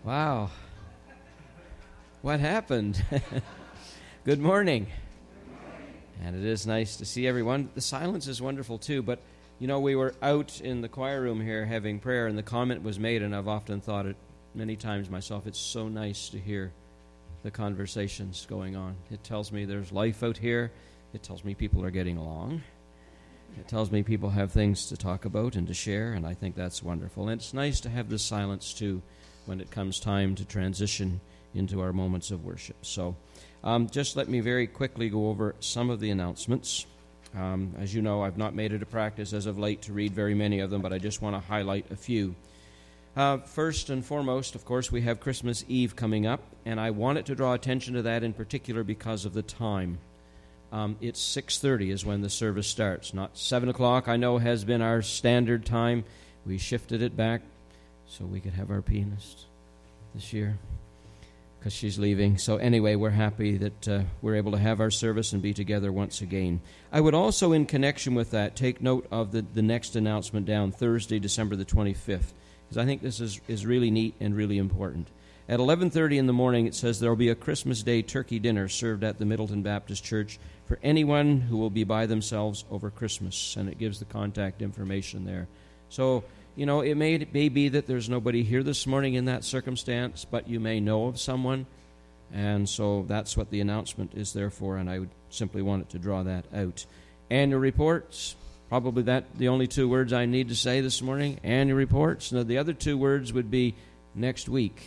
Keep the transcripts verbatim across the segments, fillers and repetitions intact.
Wow. What happened? Good morning. And it is nice to see everyone. The silence is wonderful too, but you know, we were out in the choir room here having prayer, and the comment was made, and I've often thought it many times myself, it's so nice to hear the conversations going on. It tells me there's life out here. It tells me people are getting along. It tells me people have things to talk about and to share, and I think that's wonderful. And it's nice to have this silence too when it comes time to transition into our moments of worship. So um, just let me very quickly go over some of the announcements. Um, as you know, I've not made it a practice as of late to read very many of them, but I just want to highlight a few. Uh, first and foremost, of course, we have Christmas Eve coming up, and I wanted to draw attention to that in particular because of the time. Um, it's six thirty is when the service starts, not seven o'clock. I know has been our standard time. We shifted it back so we could have our pianist this year because she's leaving. So anyway, we're happy that uh, we're able to have our service and be together once again. I would also, in connection with that, take note of the, the next announcement down, Thursday, December the twenty-fifth, because I think this is, is really neat and really important. At eleven thirty in the morning, it says there will be a Christmas Day turkey dinner served at the Middleton Baptist Church for anyone who will be by themselves over Christmas, and it gives the contact information there. So, you know, it may, it may be that there's nobody here this morning in that circumstance, but you may know of someone, and so that's what the announcement is there for, and I would simply wanted to draw that out. Annual reports, probably that the only two words I need to say this morning, annual reports. Now, the other two words would be next week.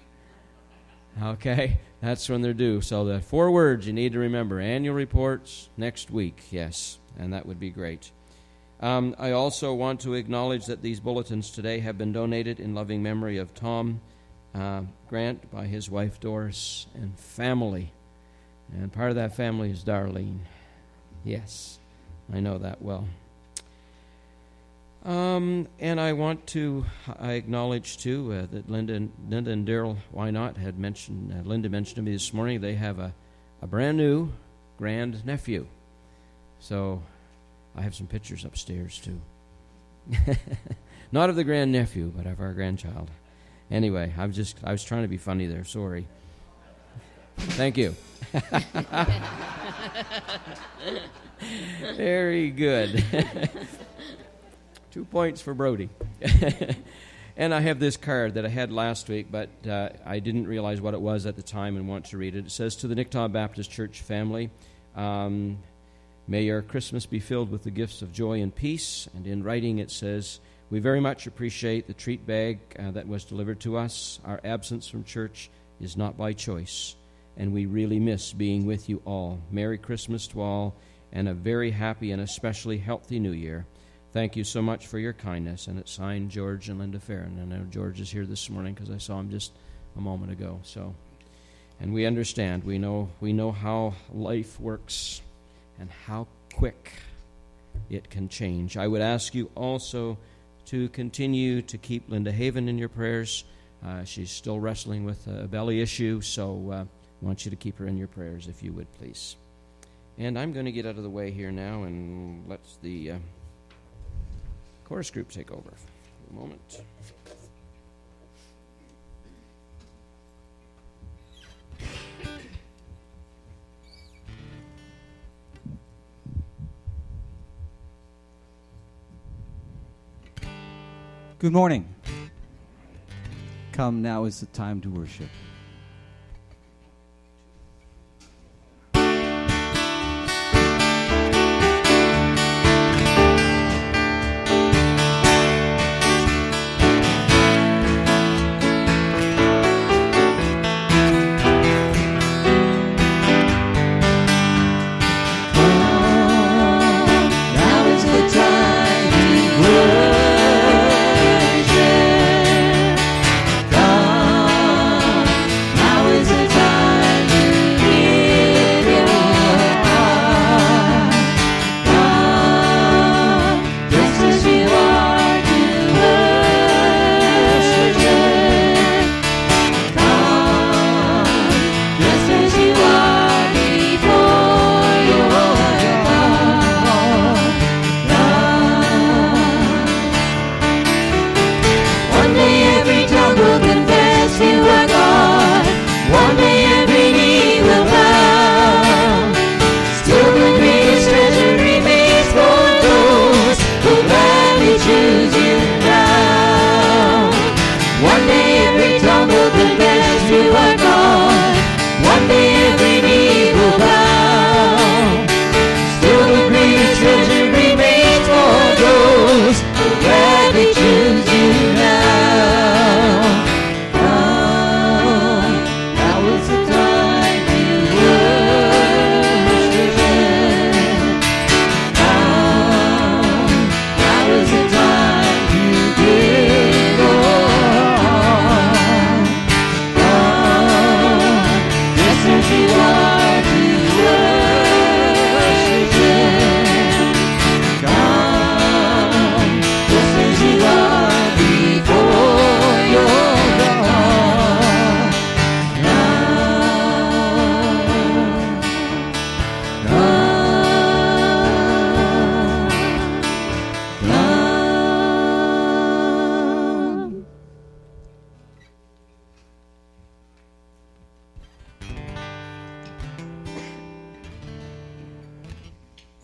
Okay, that's when they're due. So the four words you need to remember, annual reports next week, yes, and that would be great. Um, I also want to acknowledge that these bulletins today have been donated in loving memory of Tom uh, Grant by his wife Doris and family. And part of that family is Darlene. Yes, I know that well. Um, and I want to I acknowledge, too, uh, that Linda and, Linda and Daryl Why Not had mentioned, uh, Linda mentioned to me this morning, they have a, a brand new grandnephew. So I have some pictures upstairs, too. Not of the grandnephew, but of our grandchild. Anyway, I was just I was trying to be funny there. Sorry. Thank you. Very good. Two points for Brody. And I have this card that I had last week, but uh, I didn't realize what it was at the time and want to read it. It says, "To the Nicktaw Baptist Church family, um, may your Christmas be filled with the gifts of joy and peace." And in writing it says, "We very much appreciate the treat bag uh, that was delivered to us. Our absence from church is not by choice, and we really miss being with you all. Merry Christmas to all, and a very happy and especially healthy New Year. Thank you so much for your kindness." And it's signed George and Linda Farron. And I know George is here this morning because I saw him just a moment ago. So, and we understand. We know we know how life works and how quick it can change. I would ask you also to continue to keep Linda Haven in your prayers. Uh, she's still wrestling with a belly issue, so uh, I want you to keep her in your prayers if you would, please. And I'm going to get out of the way here now and let the Uh, chorus group take over for a moment. Good morning. Come, now is the time to worship. Worship God.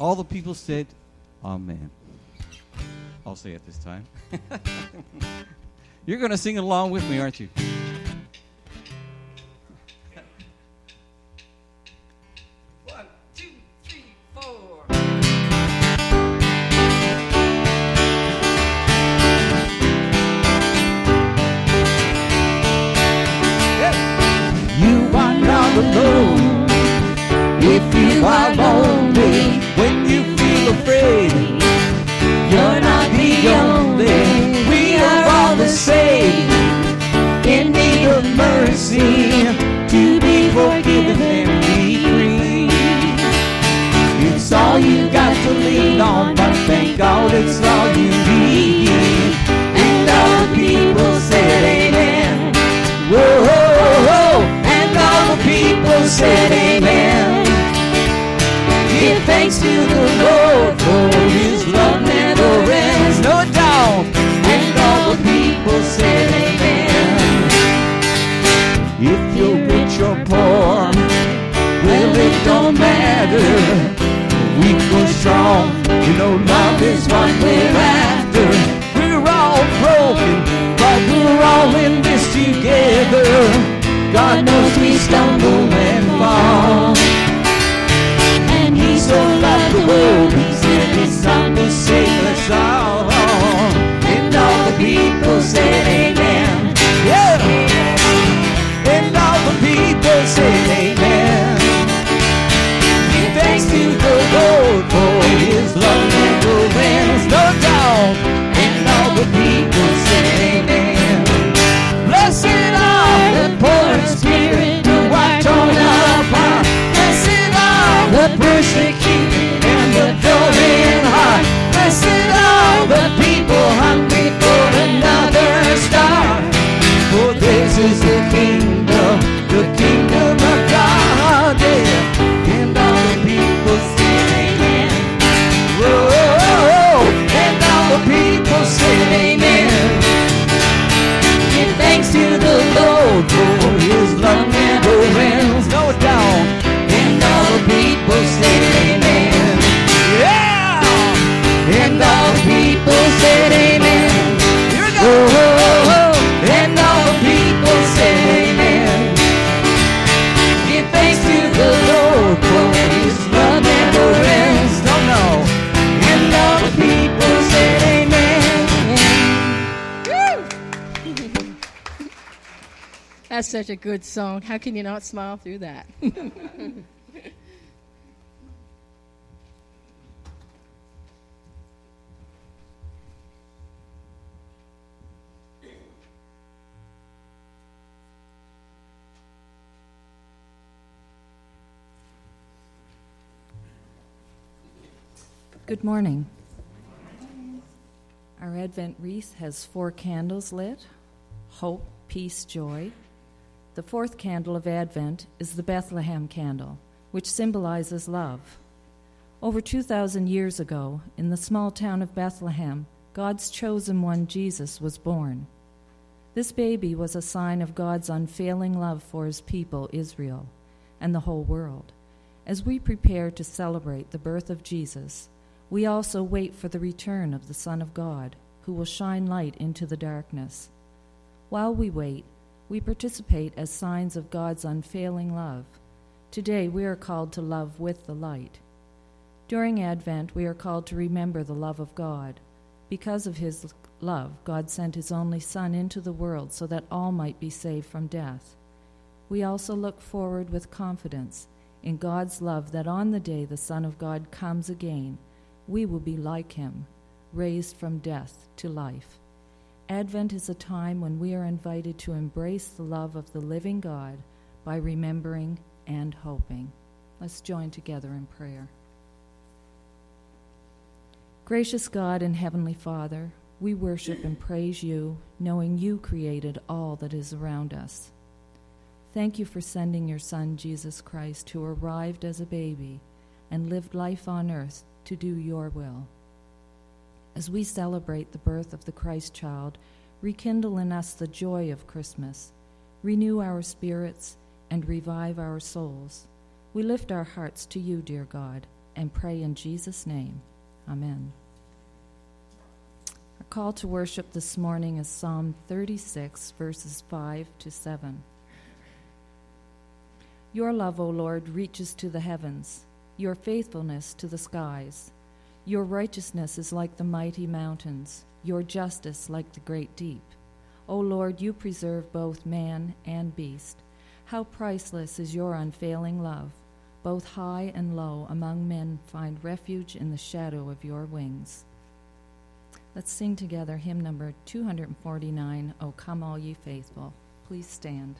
All the people said, Amen. I'll say it this time. You're going to sing along with me, aren't you? One, two, three, four. You are not alone. If you are lonely, when you feel afraid, you're not the only. We are all the same, in need of mercy, to be forgiven and be free. It's all you got to lean on, but thank God it's all you need. And all the people said amen. Whoa, whoa, whoa. And all the people said amen. Give thanks to the Lord, for His love never ends, no doubt. And all the people said amen. If you're rich or poor, well, it don't matter. Weak or strong, you know love is what we're after. We're all broken, but we're all in this together. God knows we stumble and fall. He so loved the world, He sent His Son to save us all. And all the people said amen. Yeah. And all the people said amen. Give thanks to the Lord, for His love never ends, no doubt. And all the people said amen. Blessed are the poor in spirit, who are torn apart. Blessed are the persecuted and the pure in heart. Blessed are the people hungry for another star. For this is the kingdom, the kingdom of God. Yeah. And all the people said amen. Whoa, whoa, whoa. And all the people said amen. Give thanks to the Lord, for His love never ends, no doubt. And all the people said amen. Yeah! And all the people said amen. Here we go. Oh, oh, oh. And all the people said amen. Give thanks to the Lord, for His love never ends. No, no. And all the people said amen. Woo! That's such a good song. How can you not smile through that? Good morning. Our Advent wreath has four candles lit: hope, peace, joy. The fourth candle of Advent is the Bethlehem candle, which symbolizes love. Over two thousand years ago, in the small town of Bethlehem, God's chosen one, Jesus, was born. This baby was a sign of God's unfailing love for His people, Israel, and the whole world. As we prepare to celebrate the birth of Jesus, we also wait for the return of the Son of God, who will shine light into the darkness. While we wait, we participate as signs of God's unfailing love. Today, we are called to love with the light. During Advent, we are called to remember the love of God. Because of His love, God sent His only Son into the world so that all might be saved from death. We also look forward with confidence in God's love that on the day the Son of God comes again, we will be like Him, raised from death to life. Advent is a time when we are invited to embrace the love of the living God by remembering and hoping. Let's join together in prayer. Gracious God and Heavenly Father, we worship and praise You, knowing You created all that is around us. Thank You for sending Your Son, Jesus Christ, who arrived as a baby and lived life on earth to do Your will. As we celebrate the birth of the Christ child, rekindle in us the joy of Christmas, renew our spirits, and revive our souls. We lift our hearts to You, dear God, and pray in Jesus' name. Amen. Our call to worship this morning is Psalm thirty-six, verses five to seven. Your love, O Lord, reaches to the heavens, your faithfulness to the skies. Your righteousness is like the mighty mountains, your justice like the great deep. O Lord, you preserve both man and beast. How priceless is your unfailing love. Both high and low among men find refuge in the shadow of your wings. Let's sing together hymn number two forty-nine, O Come All Ye Faithful. Please stand.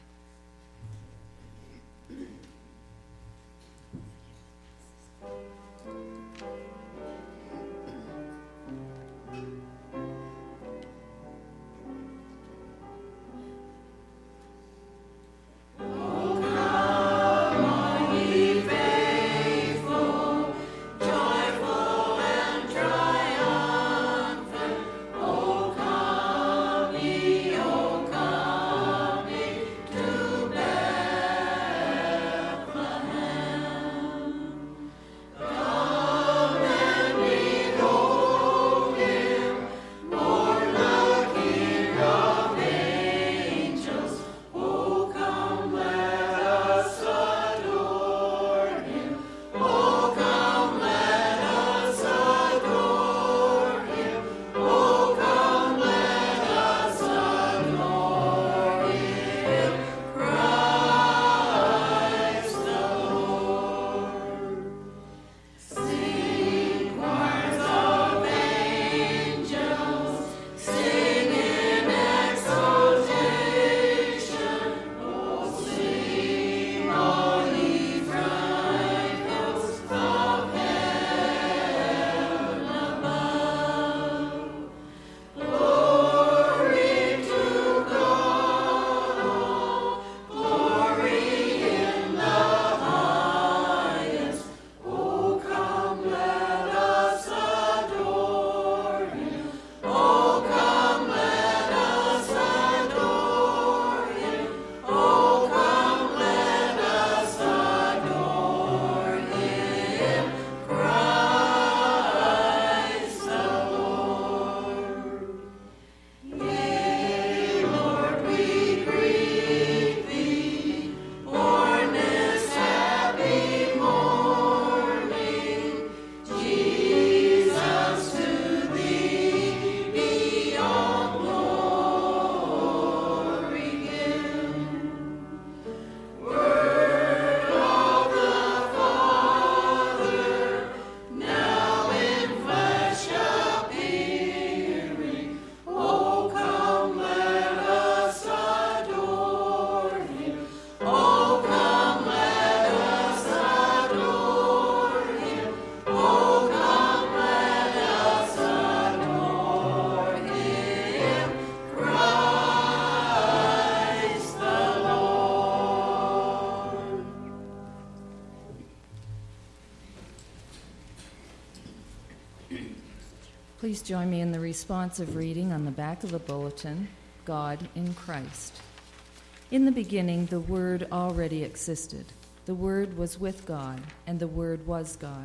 Please join me in the responsive reading on the back of the bulletin, God in Christ. In the beginning, the Word already existed. The Word was with God, and the Word was God.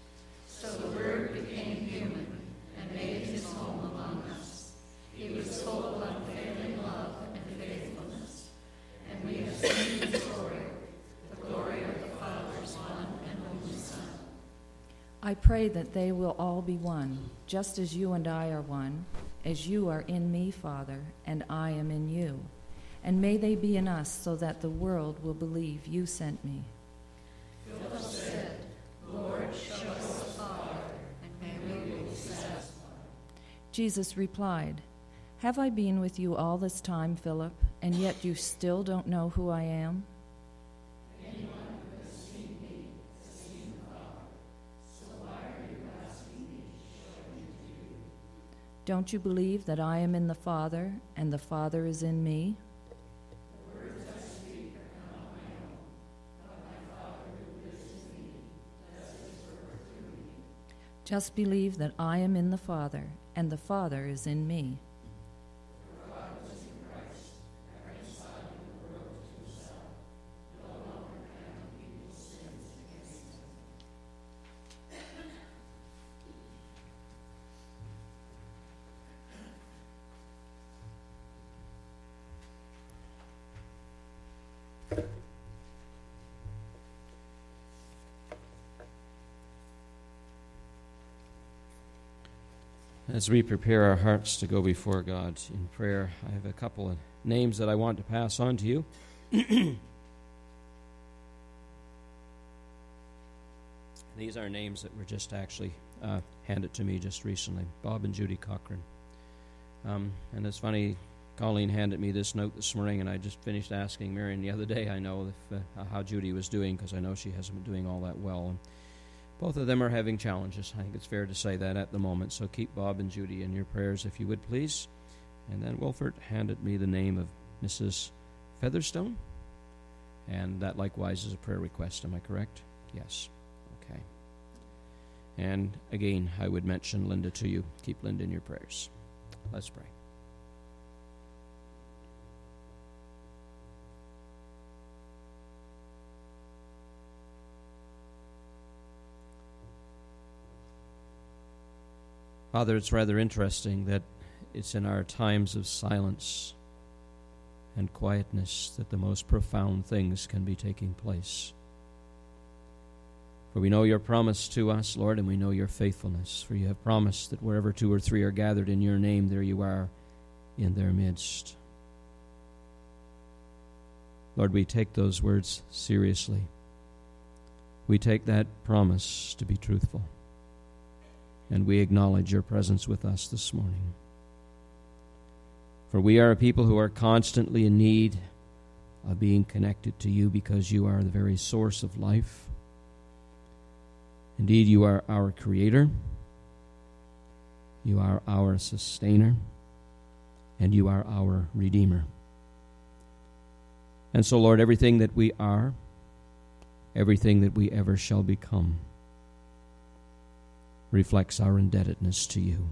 So the Word became human and made his home among us. He was full of unfailing love and faithfulness, and we have seen his glory, the glory of the Father's one and only Son. I pray that they will all be one, just as you and I are one, as you are in me, Father, and I am in you. And may they be in us, so that the world will believe you sent me. Philip said, Lord, show us the Father, and we will be satisfied. Jesus replied, Have I been with you all this time, Philip, and yet you still don't know who I am? Anyone who has seen me has seen the Father. So why are you asking me to show him to you? Don't you believe that I am in the Father, and the Father is in me? The words I speak are not my own, but my Father who lives in me does his work through me. Just believe that I am in the Father, and the Father is in me. For God was in Christ, reconciling the world to himself, no longer counting people's sins against them. As we prepare our hearts to go before God in prayer, I have a couple of names that I want to pass on to you. These are names that were just actually uh, handed to me just recently. Bob and Judy Cochran. Um, and it's funny, Colleen handed me this note this morning, and I just finished asking Marion the other day, I know, if, uh, how Judy was doing, because I know she hasn't been doing all that well. And both of them are having challenges. I think it's fair to say that at the moment. So keep Bob and Judy in your prayers, if you would, please. And then Wilford handed me the name of Missus Featherstone. And that likewise is a prayer request. Am I correct? Yes. Okay. And again, I would mention Linda to you. Keep Linda in your prayers. Let's pray. Father, it's rather interesting that it's in our times of silence and quietness that the most profound things can be taking place. For we know your promise to us, Lord, and we know your faithfulness. For you have promised that wherever two or three are gathered in your name, there you are in their midst. Lord, we take those words seriously. We take that promise to be truthful. And we acknowledge your presence with us this morning. For we are a people who are constantly in need of being connected to you because you are the very source of life. Indeed, you are our creator. You are our sustainer. And you are our redeemer. And so, Lord, everything that we are, everything that we ever shall become, reflects our indebtedness to you.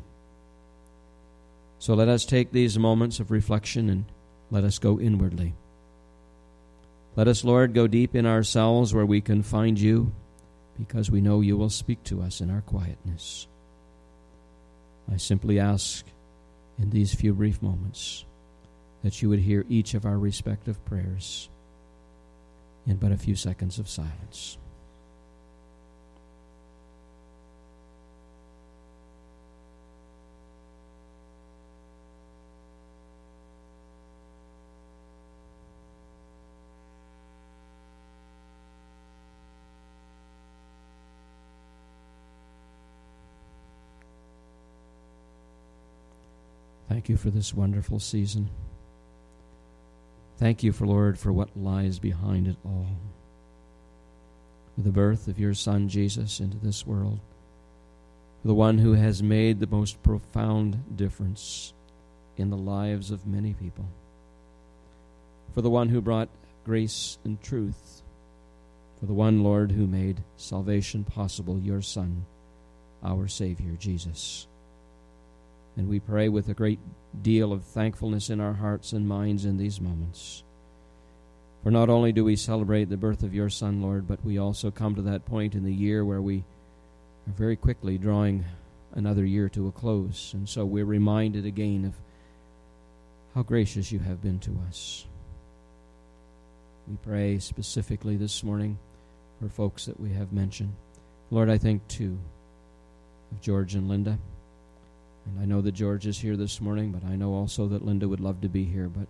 So let us take these moments of reflection and let us go inwardly. Let us, Lord, go deep in ourselves where we can find you, because we know you will speak to us in our quietness. I simply ask in these few brief moments that you would hear each of our respective prayers in but a few seconds of silence. Thank you for this wonderful season. Thank you, for Lord, for what lies behind it all. For the birth of your Son, Jesus, into this world. For the one who has made the most profound difference in the lives of many people. For the one who brought grace and truth. For the one, Lord, who made salvation possible, your Son, our Savior, Jesus. And we pray with a great deal of thankfulness in our hearts and minds in these moments. For not only do we celebrate the birth of your Son, Lord, but we also come to that point in the year where we are very quickly drawing another year to a close. And so we're reminded again of how gracious you have been to us. We pray specifically this morning for folks that we have mentioned. Lord, I think too of George and Linda. And I know that George is here this morning, but I know also that Linda would love to be here. But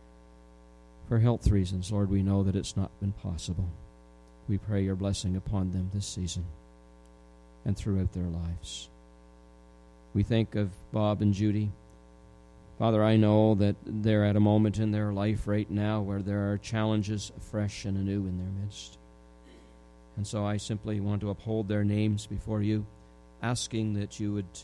for health reasons, Lord, we know that it's not been possible. We pray your blessing upon them this season and throughout their lives. We think of Bob and Judy. Father, I know that they're at a moment in their life right now where there are challenges fresh and anew in their midst. And so I simply want to uphold their names before you, asking that you would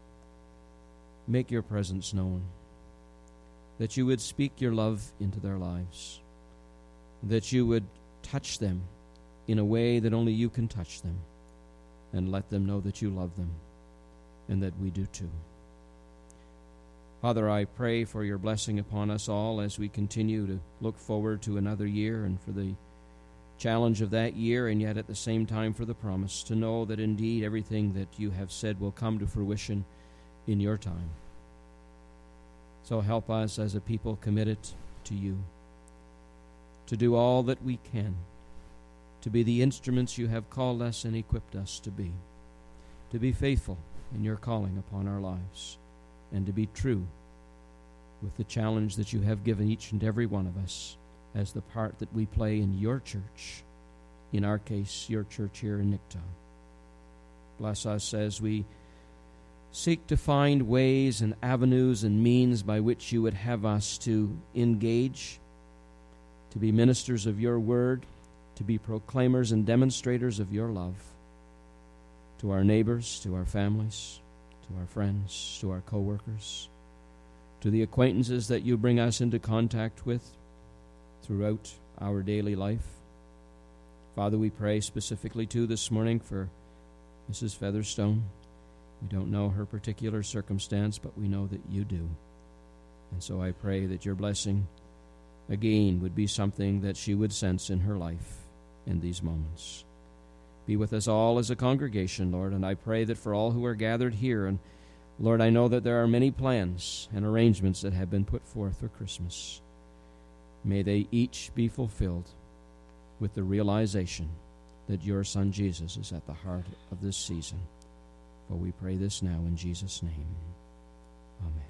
make your presence known, that you would speak your love into their lives, that you would touch them in a way that only you can touch them, and let them know that you love them, and that we do too. Father, I pray for your blessing upon us all as we continue to look forward to another year, and for the challenge of that year, and yet at the same time for the promise to know that indeed everything that you have said will come to fruition in your time. So help us as a people committed to you to do all that we can, to be the instruments you have called us and equipped us to be, to be faithful in your calling upon our lives, and to be true with the challenge that you have given each and every one of us as the part that we play in your church, in our case, your church here in Nicktown. Bless us as we seek to find ways and avenues and means by which you would have us to engage, to be ministers of your word, to be proclaimers and demonstrators of your love to our neighbors, to our families, to our friends, to our co-workers, to the acquaintances that you bring us into contact with throughout our daily life. Father, we pray specifically, too, this morning for Missus Featherstone. We don't know her particular circumstance, but we know that you do. And so I pray that your blessing, again, would be something that she would sense in her life in these moments. Be with us all as a congregation, Lord, and I pray that for all who are gathered here, and Lord, I know that there are many plans and arrangements that have been put forth for Christmas. May they each be fulfilled with the realization that your Son Jesus is at the heart of this season. For we pray this now in Jesus' name. Amen.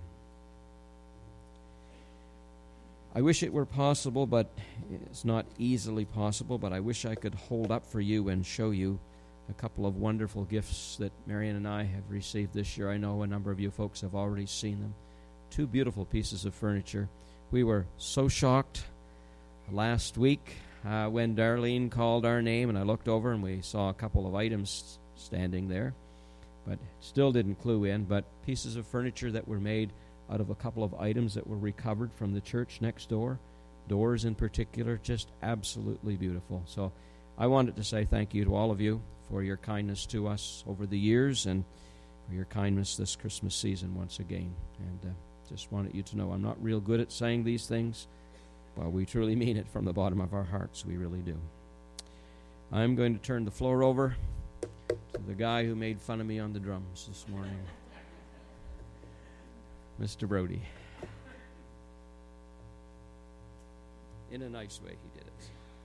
I wish it were possible, but it's not easily possible, but I wish I could hold up for you and show you a couple of wonderful gifts that Marion and I have received this year. I know a number of you folks have already seen them. Two beautiful pieces of furniture. We were so shocked last week uh, when Darlene called our name, and I looked over and we saw a couple of items standing there, but still didn't clue in, but pieces of furniture that were made out of a couple of items that were recovered from the church next door, doors in particular, just absolutely beautiful. So I wanted to say thank you to all of you for your kindness to us over the years and for your kindness this Christmas season once again. And uh, just wanted you to know I'm not real good at saying these things, but we truly mean it from the bottom of our hearts. We really do. I'm going to turn the floor over to the guy who made fun of me on the drums this morning, Mister Brody. In a nice way, he did it.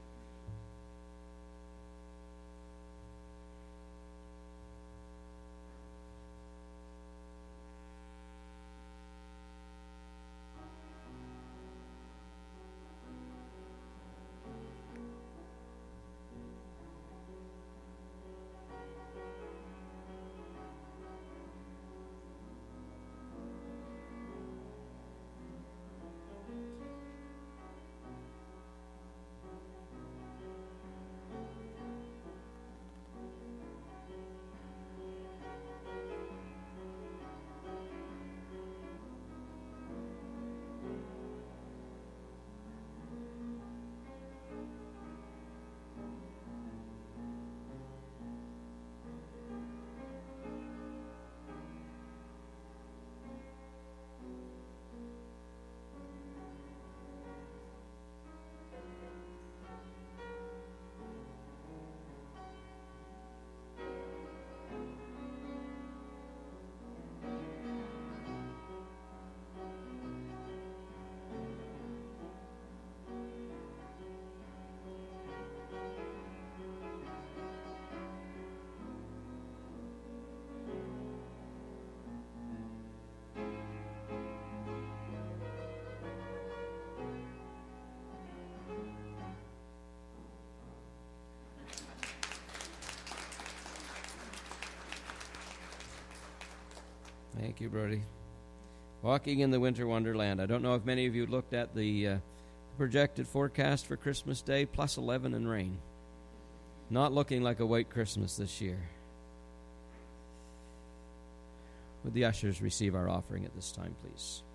Thank you, Brody. Walking in the Winter Wonderland. I don't know if many of you looked at the uh, projected forecast for Christmas Day, plus eleven and rain. Not looking like a white Christmas this year. Would the ushers receive our offering at this time, please?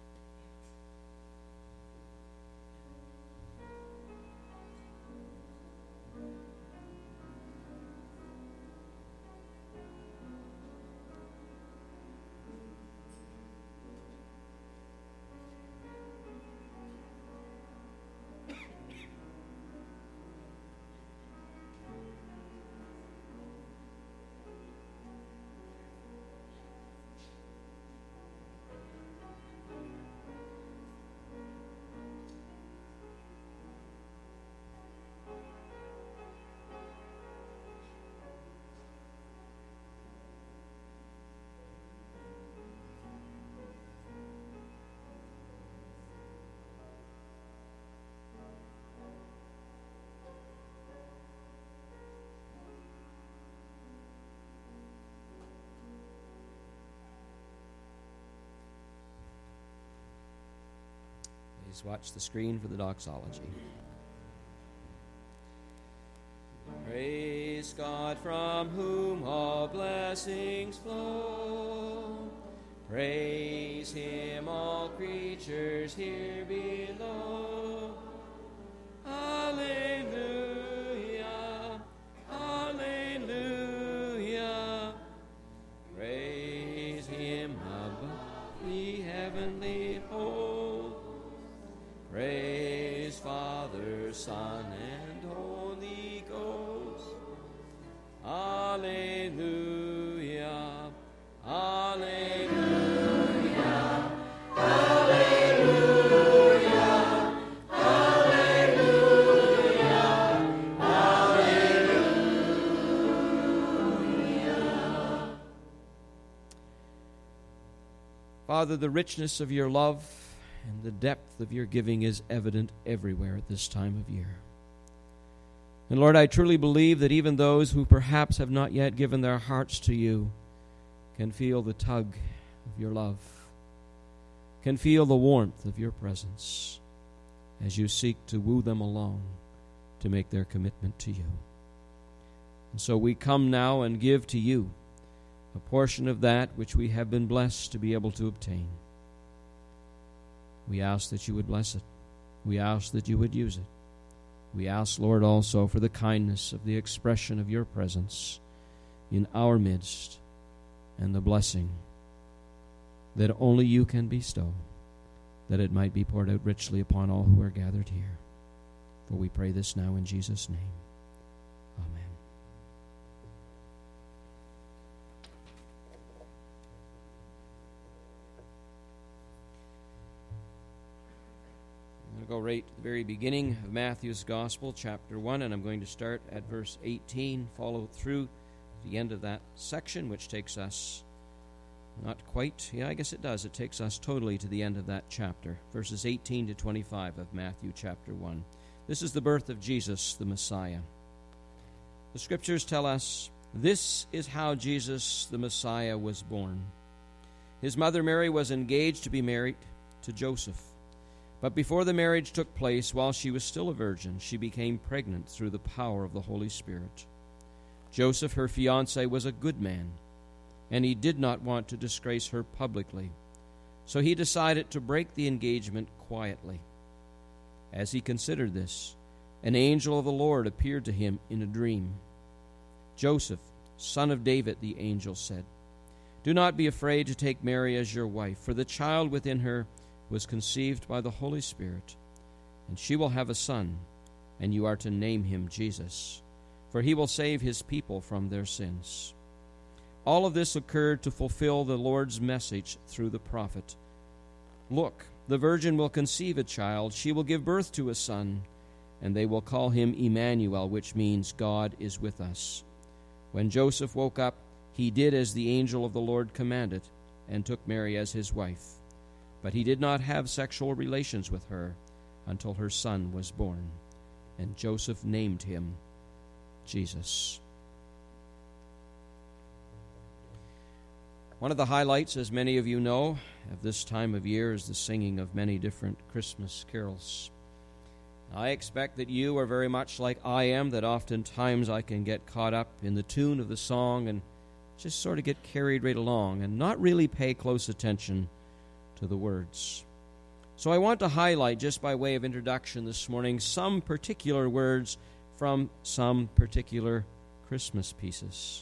Please watch the screen for the doxology. Praise God, from whom all blessings flow. Praise Him, all creatures here below. Alleluia, alleluia. Praise Him above the heavenly host. Praise Father, Son, and Holy Ghost. Alleluia, alleluia, alleluia, alleluia, alleluia. Father, the richness of your love and the depth of your giving is evident everywhere at this time of year. And Lord, I truly believe that even those who perhaps have not yet given their hearts to you can feel the tug of your love, can feel the warmth of your presence as you seek to woo them along to make their commitment to you. And so we come now and give to you a portion of that which we have been blessed to be able to obtain. We ask that you would bless it. We ask that you would use it. We ask, Lord, also for the kindness of the expression of your presence in our midst and the blessing that only you can bestow, that it might be poured out richly upon all who are gathered here. For we pray this now in Jesus' name. Amen. I'm going to go right to the very beginning of Matthew's Gospel, chapter one, and I'm going to start at verse eighteen, follow through to the end of that section, which takes us not quite, yeah, I guess it does. It takes us totally to the end of that chapter, verses eighteen to twenty-five of Matthew chapter one. This is the birth of Jesus, the Messiah. The Scriptures tell us, this is how Jesus, the Messiah, was born. His mother Mary was engaged to be married to Joseph. But before the marriage took place, while she was still a virgin, she became pregnant through the power of the Holy Spirit. Joseph, her fiancé, was a good man, and he did not want to disgrace her publicly. So he decided to break the engagement quietly. As he considered this, an angel of the Lord appeared to him in a dream. Joseph, son of David, the angel said, do not be afraid to take Mary as your wife, for the child within her was conceived by the Holy Spirit, and she will have a son, and you are to name him Jesus, for he will save his people from their sins. All of this occurred to fulfill the Lord's message through the prophet. Look, the virgin will conceive a child, she will give birth to a son, and they will call him Emmanuel, which means God is with us. When Joseph woke up, he did as the angel of the Lord commanded, and took Mary as his wife. But he did not have sexual relations with her until her son was born, and Joseph named him Jesus. One of the highlights, as many of you know, of this time of year is the singing of many different Christmas carols. I expect that you are very much like I am, that oftentimes I can get caught up in the tune of the song and just sort of get carried right along and not really pay close attention to the words. So I want to highlight, just by way of introduction this morning, some particular words from some particular Christmas pieces.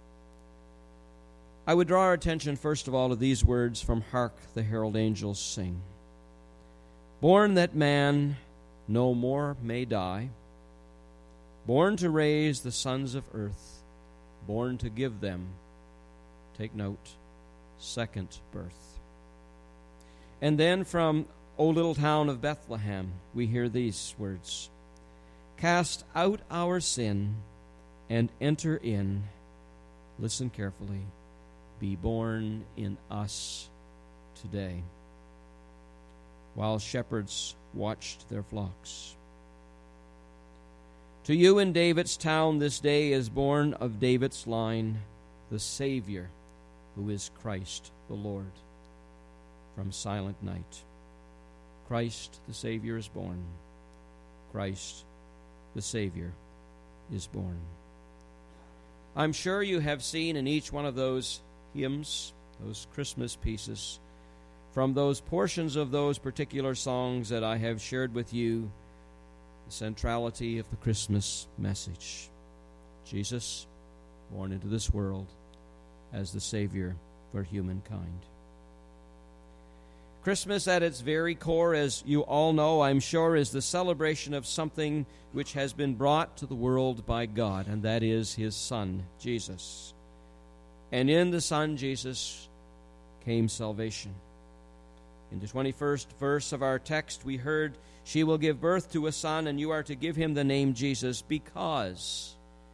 I would draw our attention first of all to these words from Hark the Herald Angels Sing. Born that man no more may die, born to raise the sons of earth, born to give them, take note, second birth. And then from O Little Town of Bethlehem, we hear these words. Cast out our sin and enter in, listen carefully, be born in us today. While shepherds watched their flocks. To you in David's town this day is born of David's line the Savior, who is Christ the Lord. From Silent Night. Christ the Savior is born. Christ the Savior is born. I'm sure you have seen in each one of those hymns, those Christmas pieces, from those portions of those particular songs that I have shared with you, the centrality of the Christmas message. Jesus, born into this world as the Savior for humankind. Christmas at its very core, as you all know, I'm sure, is the celebration of something which has been brought to the world by God, and that is His Son, Jesus. And in the Son, Jesus, came salvation. In the twenty-first verse of our text, we heard, "She will give birth to a son, and you are to give him the name Jesus, because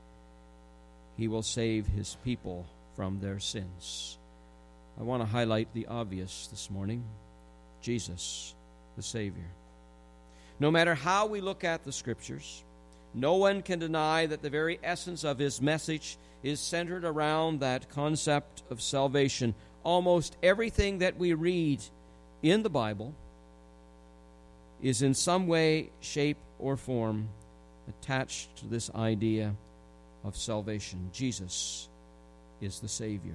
he will save his people from their sins." I want to highlight the obvious this morning. Jesus, the Savior. No matter how we look at the Scriptures, no one can deny that the very essence of His message is centered around that concept of salvation. Almost everything that we read in the Bible is in some way, shape, or form attached to this idea of salvation. Jesus is the Savior.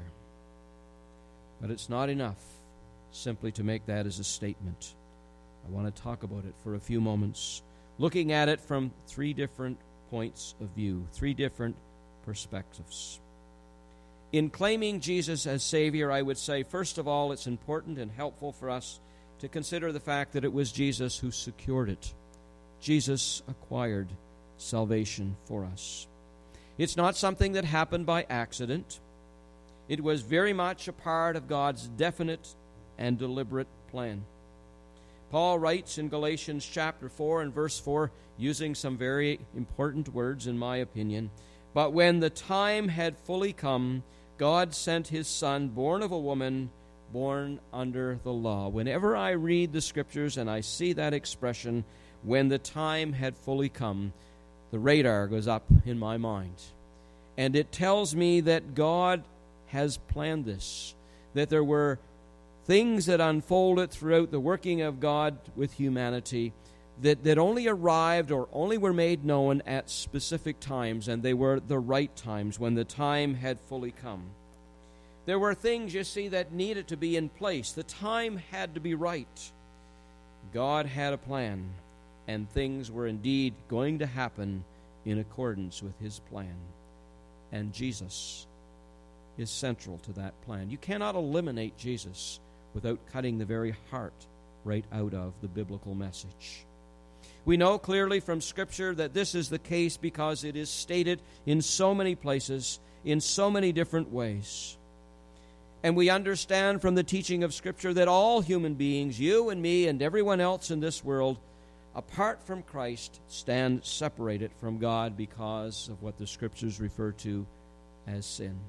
But it's not enough simply to make that as a statement. I want to talk about it for a few moments, looking at it from three different points of view, three different perspectives. In claiming Jesus as Savior, I would say, first of all, it's important and helpful for us to consider the fact that it was Jesus who secured it. Jesus acquired salvation for us. It's not something that happened by accident. It was very much a part of God's definite and deliberate plan. Paul writes in Galatians chapter four and verse four, using some very important words in my opinion, "But when the time had fully come, God sent His Son, born of a woman, born under the law." Whenever I read the Scriptures and I see that expression, "when the time had fully come," the radar goes up in my mind. And it tells me that God has planned this, that there were things that unfolded throughout the working of God with humanity that, that only arrived or only were made known at specific times, and they were the right times, when the time had fully come. There were things, you see, that needed to be in place. The time had to be right. God had a plan, and things were indeed going to happen in accordance with His plan. And Jesus is central to that plan. You cannot eliminate Jesus without cutting the very heart right out of the biblical message. We know clearly from Scripture that this is the case because it is stated in so many places, in so many different ways. And we understand from the teaching of Scripture that all human beings, you and me and everyone else in this world, apart from Christ, stand separated from God because of what the Scriptures refer to as sin.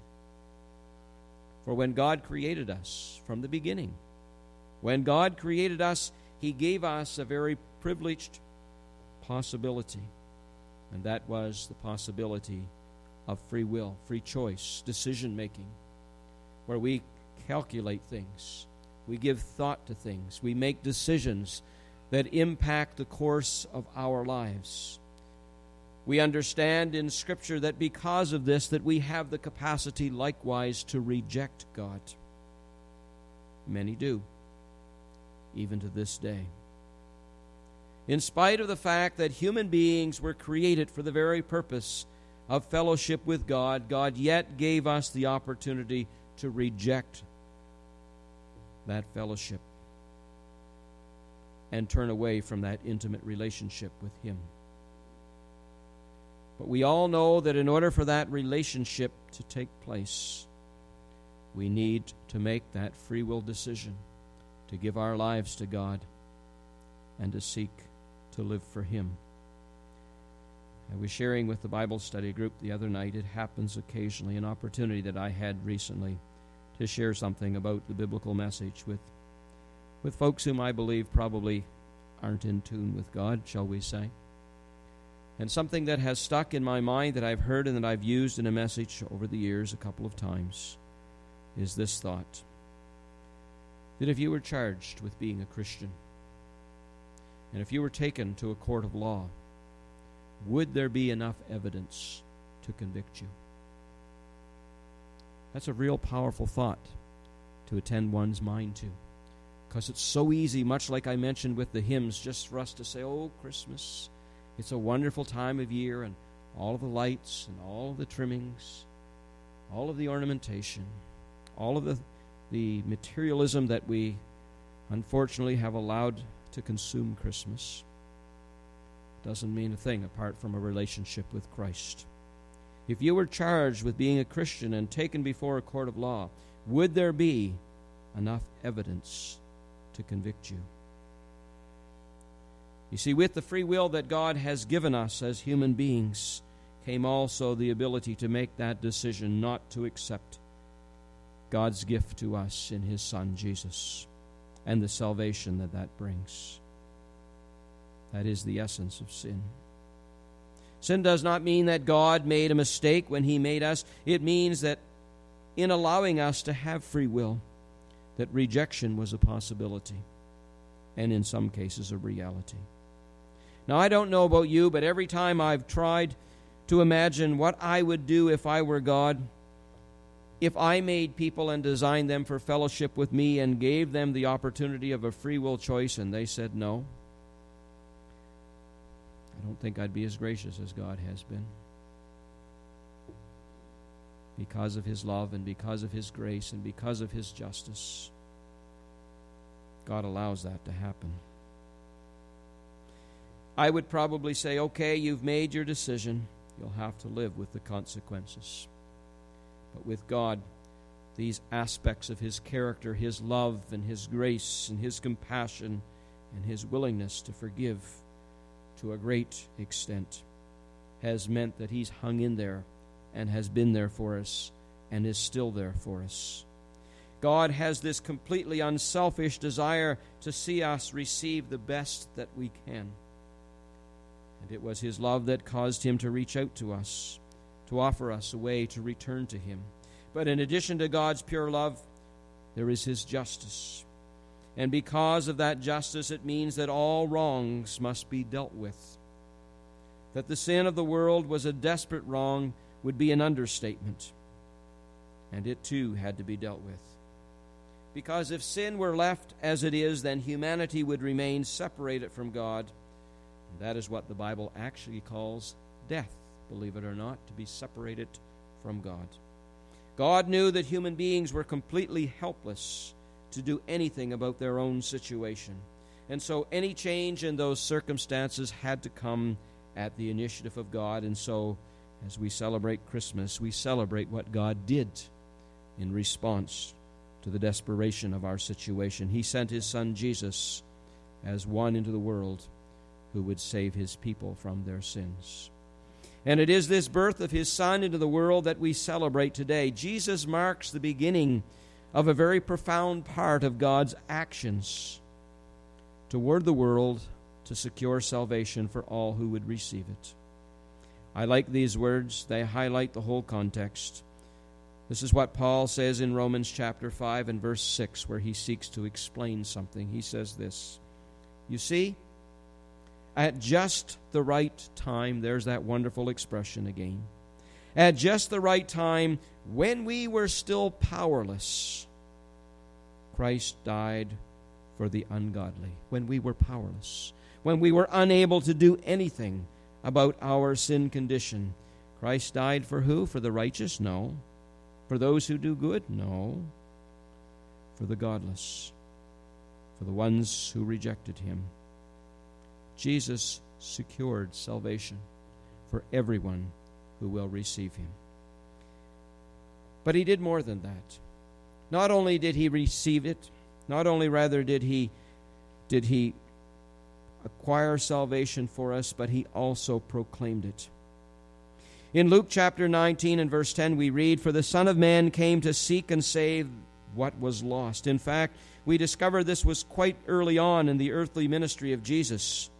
For when God created us from the beginning, when God created us, He gave us a very privileged possibility, and that was the possibility of free will, free choice, decision-making, where we calculate things, we give thought to things, we make decisions that impact the course of our lives. We understand in Scripture that because of this, that we have the capacity likewise to reject God. Many do, even to this day. In spite of the fact that human beings were created for the very purpose of fellowship with God, God yet gave us the opportunity to reject that fellowship and turn away from that intimate relationship with Him. But we all know that in order for that relationship to take place, we need to make that free will decision to give our lives to God and to seek to live for Him. I was sharing with the Bible study group the other night. It happens occasionally, an opportunity that I had recently to share something about the biblical message with, with folks whom I believe probably aren't in tune with God, shall we say. And something that has stuck in my mind that I've heard and that I've used in a message over the years a couple of times is this thought: that if you were charged with being a Christian, and if you were taken to a court of law, would there be enough evidence to convict you? That's a real powerful thought to attend one's mind to. Because it's so easy, much like I mentioned with the hymns, just for us to say, oh, Christmas, it's a wonderful time of year, and all of the lights and all of the trimmings, all of the ornamentation, all of the, the materialism that we unfortunately have allowed to consume Christmas doesn't mean a thing apart from a relationship with Christ. If you were charged with being a Christian and taken before a court of law, would there be enough evidence to convict you? You see, with the free will that God has given us as human beings came also the ability to make that decision not to accept God's gift to us in His Son, Jesus, and the salvation that that brings. That is the essence of sin. Sin does not mean that God made a mistake when He made us. It means that in allowing us to have free will, that rejection was a possibility, and in some cases a reality. Now, I don't know about you, but every time I've tried to imagine what I would do if I were God, if I made people and designed them for fellowship with me and gave them the opportunity of a free will choice and they said no, I don't think I'd be as gracious as God has been. Because of His love and because of His grace and because of His justice, God allows that to happen. I would probably say, okay, you've made your decision. You'll have to live with the consequences. But with God, these aspects of His character, His love and His grace and His compassion and His willingness to forgive to a great extent has meant that He's hung in there and has been there for us and is still there for us. God has this completely unselfish desire to see us receive the best that we can. And it was His love that caused Him to reach out to us, to offer us a way to return to Him. But in addition to God's pure love, there is His justice. And because of that justice, it means that all wrongs must be dealt with. That the sin of the world was a desperate wrong would be an understatement. And it too had to be dealt with. Because if sin were left as it is, then humanity would remain separated from God. And that is what the Bible actually calls death, believe it or not, to be separated from God. God knew that human beings were completely helpless to do anything about their own situation. And so any change in those circumstances had to come at the initiative of God. And so as we celebrate Christmas, we celebrate what God did in response to the desperation of our situation. He sent His Son Jesus as one into the world who would save His people from their sins. And it is this birth of His Son into the world that we celebrate today. Jesus marks the beginning of a very profound part of God's actions toward the world to secure salvation for all who would receive it. I like these words. They highlight the whole context. This is what Paul says in Romans chapter five and verse six, where he seeks to explain something. He says this, "You see, at just the right time," there's that wonderful expression again, "at just the right time, when we were still powerless, Christ died for the ungodly." When we were powerless, when we were unable to do anything about our sin condition, Christ died for who? For the righteous? No. For those who do good? No. For the godless, for the ones who rejected Him. Jesus secured salvation for everyone who will receive Him. But He did more than that. Not only did He receive it, not only rather did He did He acquire salvation for us, but He also proclaimed it. In Luke chapter nineteen and verse ten we read, "For the Son of Man came to seek and save what was lost." In fact, we discover this was quite early on in the earthly ministry of Jesus,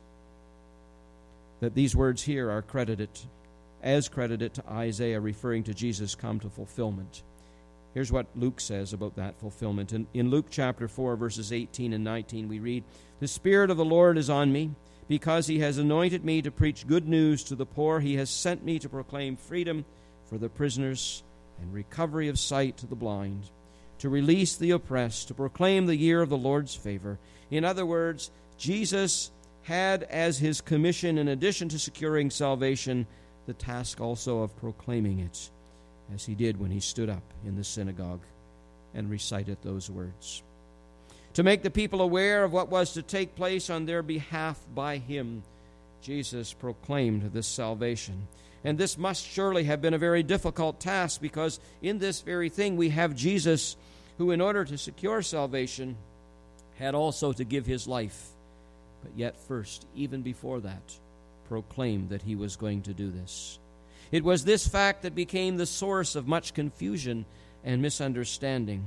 that these words here are credited, as credited to Isaiah, referring to Jesus come to fulfillment. Here's what Luke says about that fulfillment. In, in Luke chapter four, verses eighteen and nineteen, we read, "The Spirit of the Lord is on me, because he has anointed me to preach good news to the poor. He has sent me to proclaim freedom for the prisoners and recovery of sight to the blind, to release the oppressed, to proclaim the year of the Lord's favor." In other words, Jesus had as his commission, in addition to securing salvation, the task also of proclaiming it, as he did when he stood up in the synagogue and recited those words. To make the people aware of what was to take place on their behalf by him, Jesus proclaimed this salvation. And this must surely have been a very difficult task, because in this very thing we have Jesus, who in order to secure salvation had also to give his life, but yet first, even before that, proclaimed that he was going to do this. It was this fact that became the source of much confusion and misunderstanding.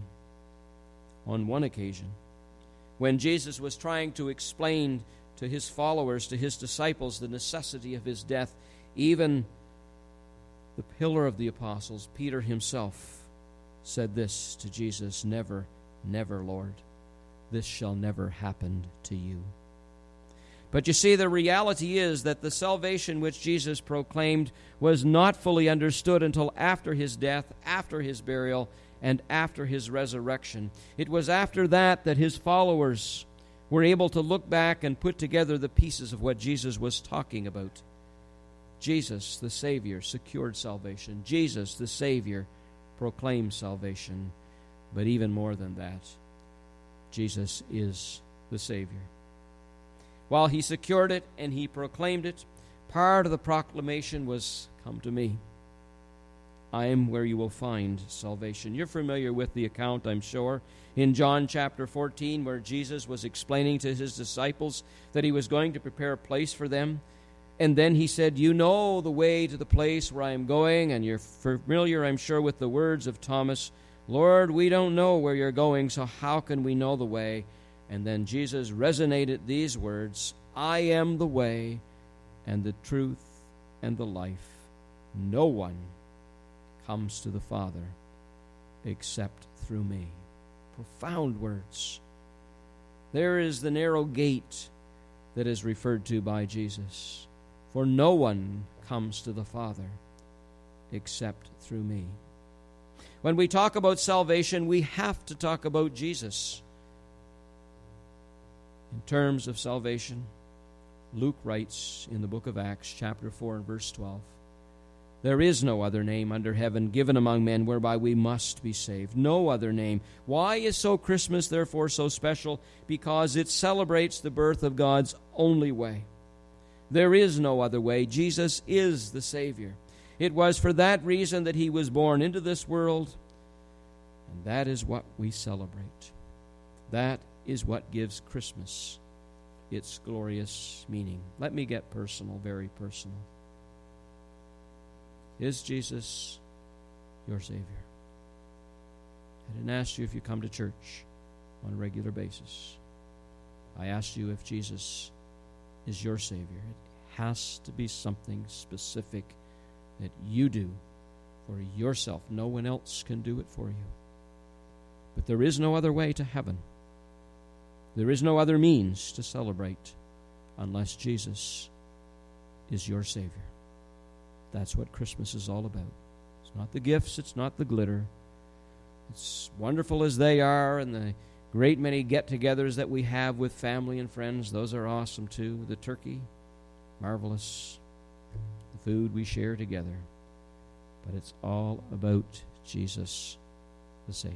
On one occasion, when Jesus was trying to explain to his followers, to his disciples, the necessity of his death, even the pillar of the apostles, Peter himself, said this to Jesus, "Never, never, Lord, this shall never happen to you." But you see, the reality is that the salvation which Jesus proclaimed was not fully understood until after his death, after his burial, and after his resurrection. It was after that that his followers were able to look back and put together the pieces of what Jesus was talking about. Jesus, the Savior, secured salvation. Jesus, the Savior, proclaimed salvation. But even more than that, Jesus is the Savior. While he secured it and he proclaimed it, part of the proclamation was, "Come to me. I am where you will find salvation." You're familiar with the account, I'm sure, in John chapter fourteen, where Jesus was explaining to his disciples that he was going to prepare a place for them. And then he said, "You know the way to the place where I am going," and you're familiar, I'm sure, with the words of Thomas, "Lord, we don't know where you're going, so how can we know the way?" And then Jesus resonated these words, "I am the way and the truth and the life. No one comes to the Father except through me." Profound words. There is the narrow gate that is referred to by Jesus. "For no one comes to the Father except through me." When we talk about salvation, we have to talk about Jesus. In terms of salvation, Luke writes in the book of Acts, chapter four and verse twelve, "There is no other name under heaven given among men whereby we must be saved." No other name. Why is so Christmas therefore so special? Because it celebrates the birth of God's only way. There is no other way. Jesus is the Savior. It was for that reason that he was born into this world, and that is what we celebrate. That is what gives Christmas its glorious meaning. Let me get personal, very personal. Is Jesus your Savior? I didn't ask you if you come to church on a regular basis. I asked you if Jesus is your Savior. It has to be something specific that you do for yourself. No one else can do it for you. But there is no other way to heaven. There is no other means to celebrate unless Jesus is your Savior. That's what Christmas is all about. It's not the gifts, it's not the glitter. It's wonderful as they are, and the great many get-togethers that we have with family and friends, those are awesome too. The turkey, marvelous. The food we share together. But it's all about Jesus, the Savior.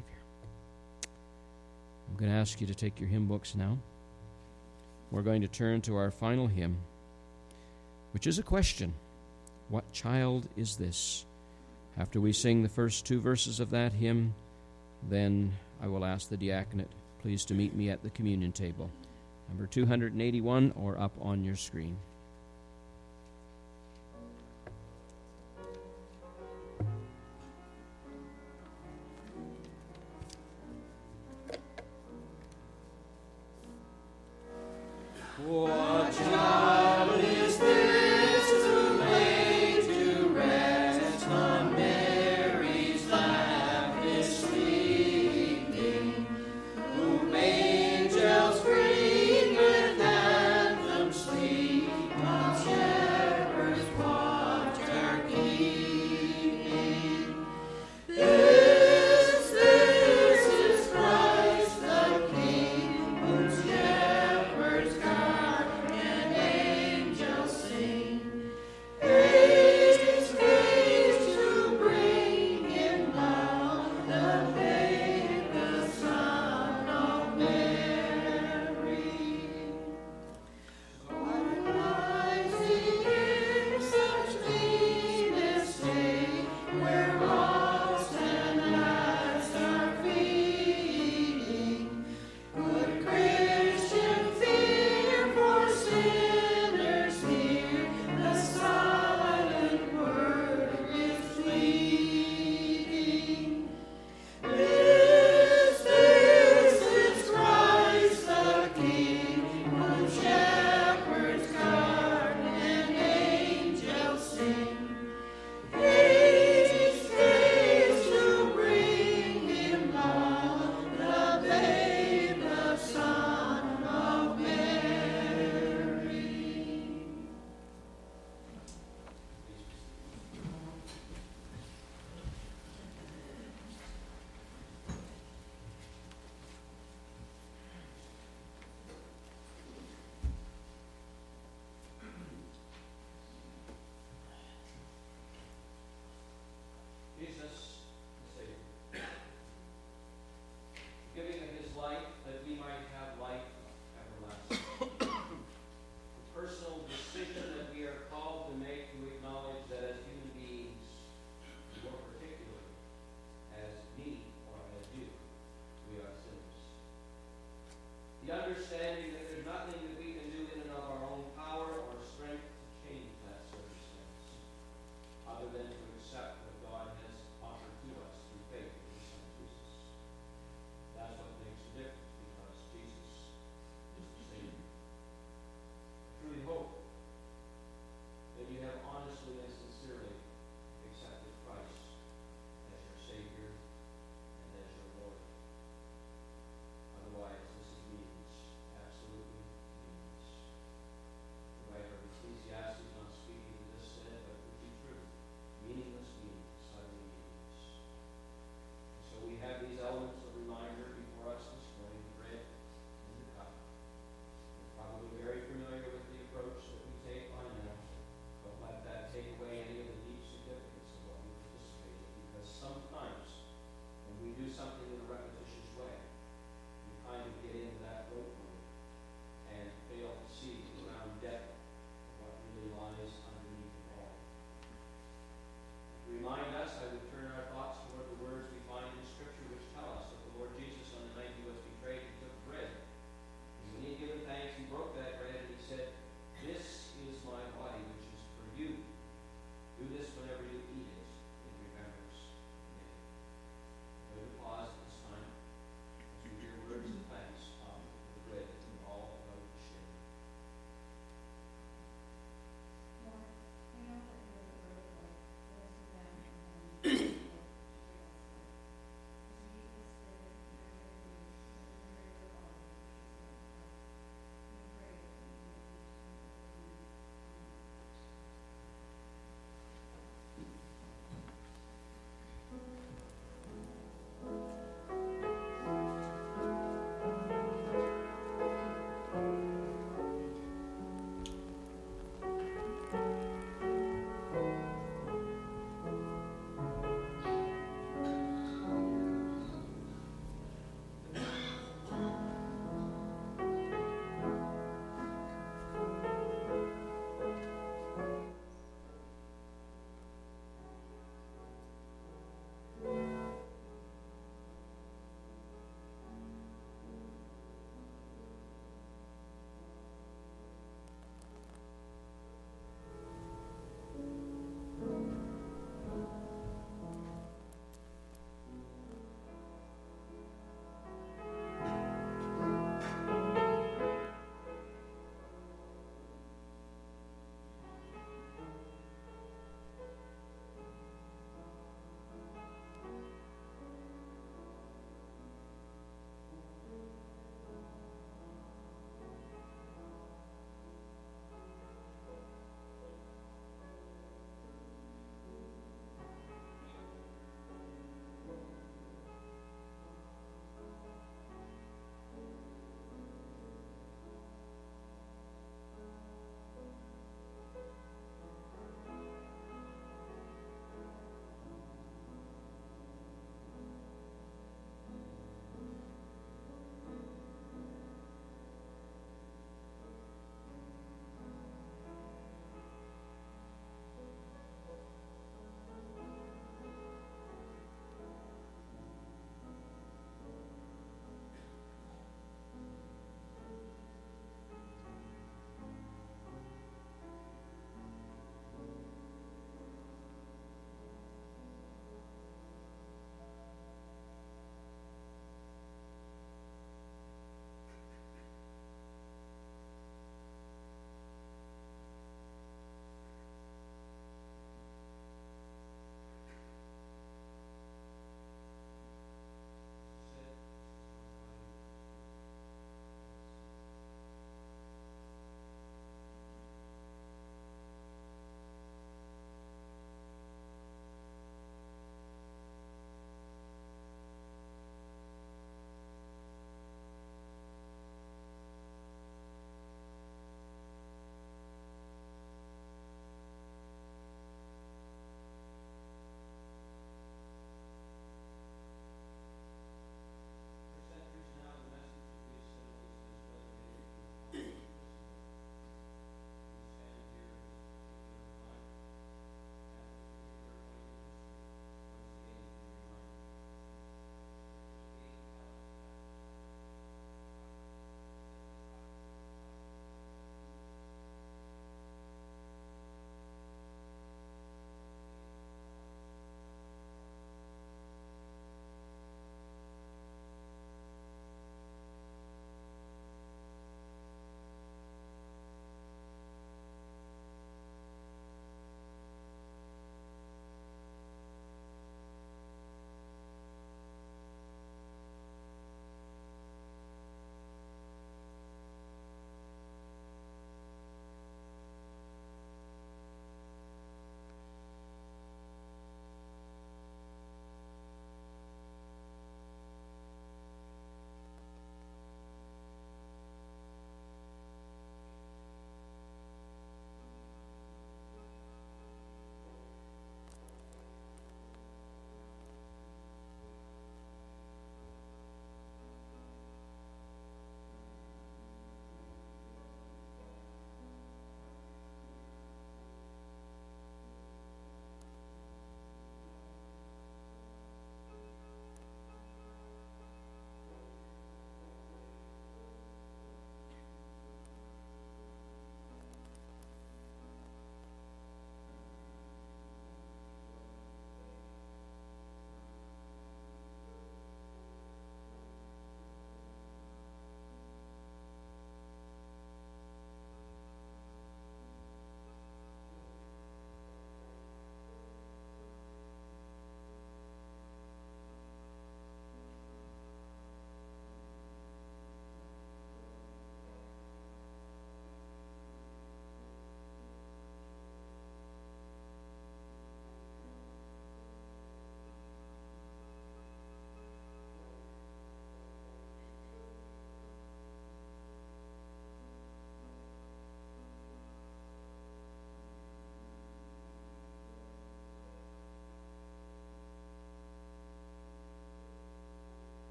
I'm going to ask you to take your hymn books now. We're going to turn to our final hymn, which is a question. What child is this? After we sing the first two verses of that hymn, then I will ask the diaconate, please, to meet me at the communion table. Number two hundred eighty-one, or up on your screen.